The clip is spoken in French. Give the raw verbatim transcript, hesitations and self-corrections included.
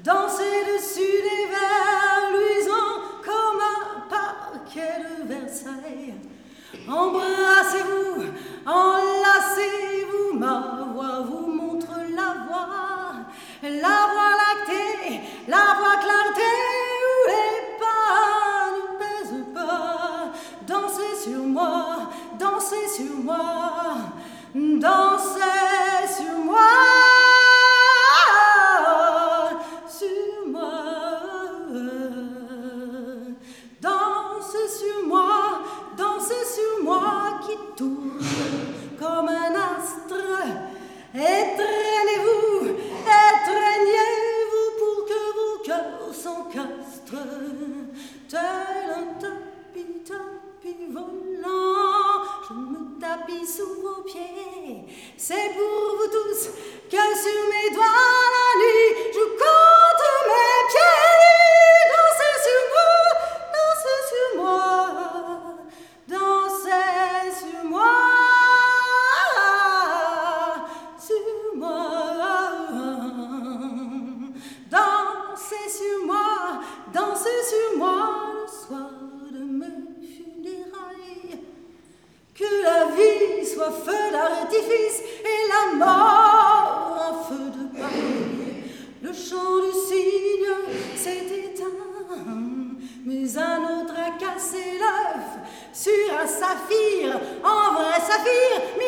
danser dessus des verres luisants comme un parquet de Versailles. Embrassez-vous, enlacez-vous, ma voix vous montre la voie, la voie lactée, la voie clarté où les pas ne pèsent pas. Dansez sur moi, dansez sur moi, dansez sur moi. Sur moi, dansez sur moi qui tourne comme un astre. Étreignez-vous, étreignez-vous pour que vos cœurs s'encastrent. Tel un tapis, tapis volant, je me tapis sous vos pieds. C'est pour vous tous que sur mes doigts la nuit je compte mes pieds. Dansez sur moi, dansez sur moi, dansez sur moi, sur moi, dansez sur moi, dansez sur moi le soir de mes funérailles. Que la vie soit feu d'artifice et la mort un feu de paille. Le chant du cygne s'est éteint, mais un autre a cassé l'œuf sur un saphir, en vrai saphir.